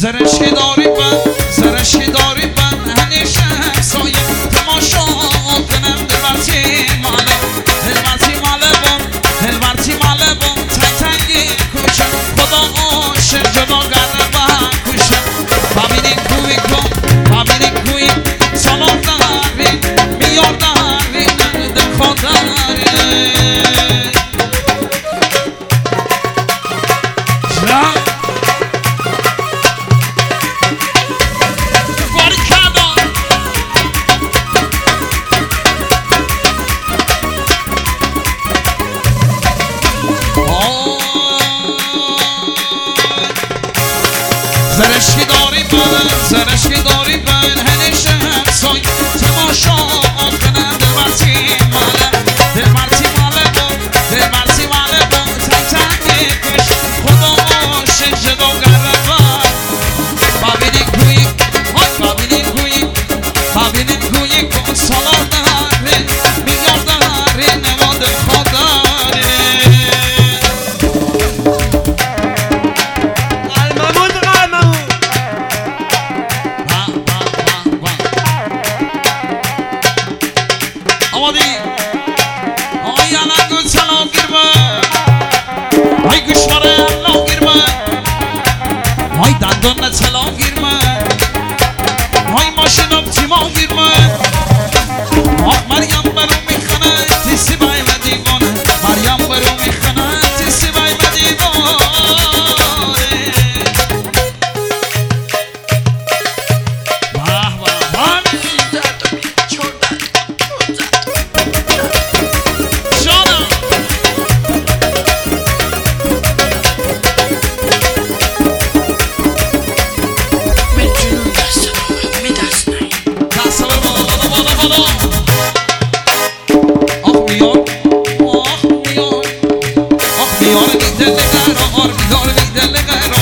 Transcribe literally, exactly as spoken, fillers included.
زرشی داری بند زرشی داری بند همیشه همسایه تماشا کنم دلبرتی ماله دلبرتی ماله بون دلبرتی ماله بون تنگ تنگی کوچه خدا عاشق جدا گربه کوچه ببینین کوی کن ببینین کوی سلام داری میار داری دل خود داری زرشی داری بند زرشی داری بند همیشه همسای تماشا کنم دلبرتی ماله دلبرتی ماله بود دلبرتی ماله بود تنگ تنگی کش خدا عاشق جدا گربه ببینین کوی ببینین کوی ببینین کوی کن سالار داری میار داری نماد خود داری آمادی آی الان گل سلام گیرمه آی گوشواره الله گیرمه آی دندان سلام گیرمه آی ماشینم تیما گیرمه آی مریم برو میخنه تیسی بای و دیوانه مریم برو میخنه تیسی بای و دیوانه میار میدل قرار میار میدل قرار